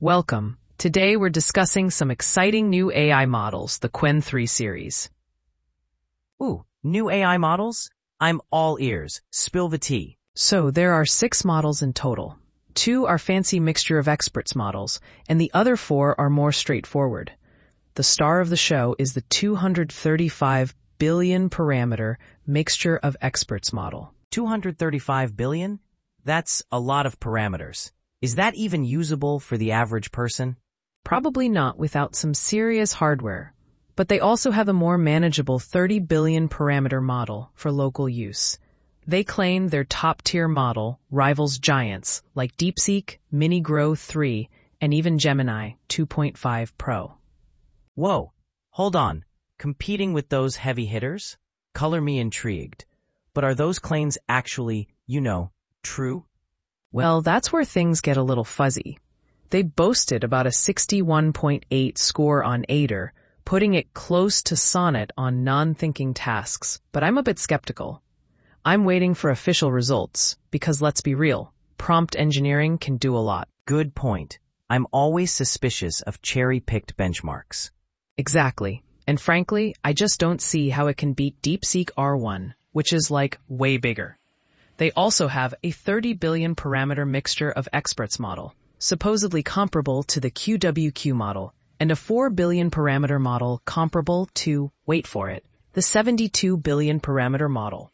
Welcome. Today we're discussing some exciting new AI models, the Qwen 3 series. Ooh, new AI models? I'm all ears. Spill the tea. So there are 6 models in total. 2 are fancy mixture of experts models, and the other 4 are more straightforward. The star of the show is the 235 billion parameter mixture of experts model. 235 billion? That's a lot of parameters. Is that even usable for the average person? Probably not without some serious hardware, but they also have a more manageable 30 billion parameter model for local use. They claim their top-tier model rivals giants like DeepSeek, Mini Grow 3, and even Gemini 2.5 Pro. Whoa, hold on. Competing with those heavy hitters? Color me intrigued. But are those claims actually, true? Well, that's where things get a little fuzzy. They boasted about a 61.8 score on AIDR, putting it close to Sonnet on non-thinking tasks, but I'm a bit skeptical. I'm waiting for official results, because let's be real, prompt engineering can do a lot. Good point. I'm always suspicious of cherry-picked benchmarks. Exactly. And frankly, I just don't see how it can beat DeepSeek R1, which is way bigger. They also have a 30 billion parameter mixture of experts model, supposedly comparable to the QWQ model, and a 4 billion parameter model comparable to, wait for it, the 72 billion parameter model.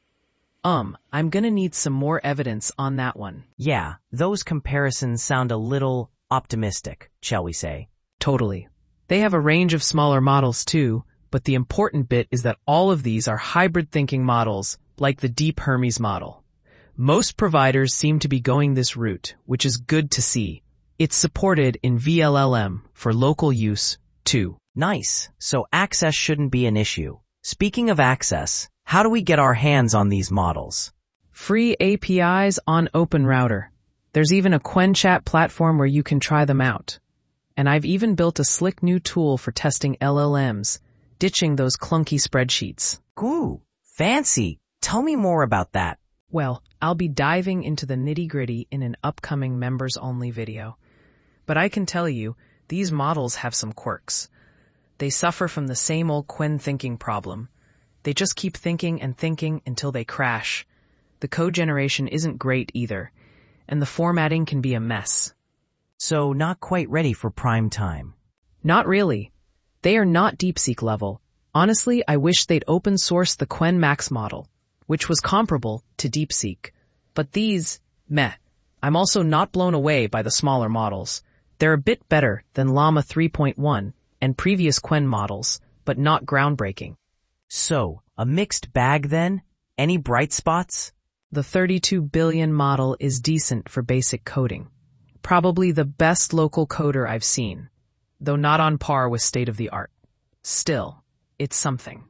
I'm gonna need some more evidence on that one. Yeah, those comparisons sound a little optimistic, shall we say. Totally. They have a range of smaller models too, but the important bit is that all of these are hybrid thinking models, like the Deep Hermes model. Most providers seem to be going this route, which is good to see. It's supported in VLLM for local use, too. Nice. So access shouldn't be an issue. Speaking of access, how do we get our hands on these models? Free APIs on OpenRouter. There's even a Qwen chat platform where you can try them out. And I've even built a slick new tool for testing LLMs, ditching those clunky spreadsheets. Ooh, fancy. Tell me more about that. Well, I'll be diving into the nitty-gritty in an upcoming members-only video. But I can tell you, these models have some quirks. They suffer from the same old Qwen thinking problem. They just keep thinking and thinking until they crash. The code generation isn't great either, and the formatting can be a mess. So not quite ready for prime time. Not really. They are not DeepSeek level. Honestly, I wish they'd open source the Qwen Max model, which was comparable to DeepSeek. But these, meh. I'm also not blown away by the smaller models. They're a bit better than Llama 3.1 and previous Qwen models, but not groundbreaking. So, a mixed bag then? Any bright spots? The 32 billion model is decent for basic coding. Probably the best local coder I've seen, though not on par with state-of-the-art. Still, it's something.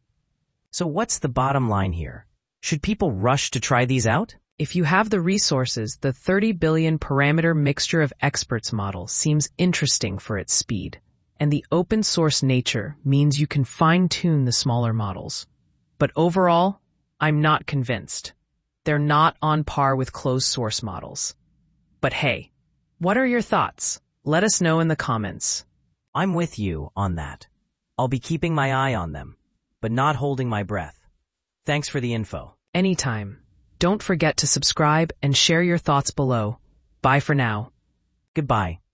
So what's the bottom line here? Should people rush to try these out? If you have the resources, the 30 billion parameter mixture of experts model seems interesting for its speed, and the open source nature means you can fine-tune the smaller models. But overall, I'm not convinced. They're not on par with closed source models. But hey, what are your thoughts? Let us know in the comments. I'm with you on that. I'll be keeping my eye on them, but not holding my breath. Thanks for the info. Anytime. Don't forget to subscribe and share your thoughts below. Bye for now. Goodbye.